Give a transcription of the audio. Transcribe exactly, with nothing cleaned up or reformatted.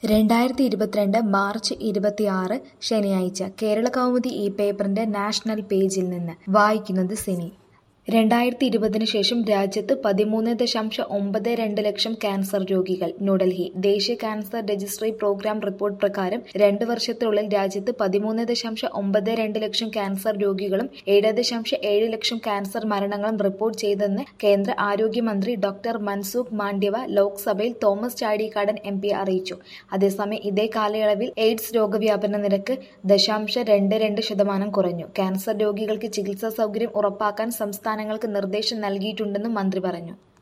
രണ്ടായിരത്തി ഇരുപത്തിരണ്ട് മാർച്ച് ഇരുപത്തിയാറ് ശനിയാഴ്ച കേരളകൗമുദി ഈ പേപ്പറിന്റെ നാഷണൽ പേജിൽ നിന്ന് വായിക്കുന്നത് സിനി. രണ്ടായിരത്തി ഇരുപതിന് ശേഷം രാജ്യത്ത് പതിമൂന്ന് ദശാംശം ഒമ്പത് രണ്ട് ലക്ഷം ക്യാൻസർ രോഗികൾ. ന്യൂഡൽഹി ദേശീയ ക്യാൻസർ രജിസ്ട്രി പ്രോഗ്രാം റിപ്പോർട്ട് പ്രകാരം രണ്ട് വർഷത്തിനുള്ളിൽ രാജ്യത്ത് പതിമൂന്ന് ദശാംശം ഒമ്പത് രണ്ട് ലക്ഷം ക്യാൻസർ രോഗികളും ഏഴ് ദശാംശം ഏഴ് ലക്ഷം ക്യാൻസർ മരണങ്ങളും റിപ്പോർട്ട് ചെയ്തെന്ന് കേന്ദ്ര ആരോഗ്യമന്ത്രി ഡോക്ടർ മൻസുഖ് മാണ്ഡ്യവ ലോക്സഭയിൽ തോമസ് ചാഴികാടൻ എം പി അറിയിച്ചു. അതേസമയം ഇതേ കാലയളവിൽ എയ്ഡ്സ് രോഗവ്യാപന നിരക്ക് ദശാംശം രണ്ട് രണ്ട് ശതമാനം കുറഞ്ഞു. ക്യാൻസർ രോഗികൾക്ക് ചികിത്സാ സൗകര്യം ഉറപ്പാക്കാൻ സംസ്ഥാനങ്ങൾക്ക് നിർദ്ദേശം നൽകിയിട്ടുണ്ടെന്നും മന്ത്രി പറഞ്ഞു.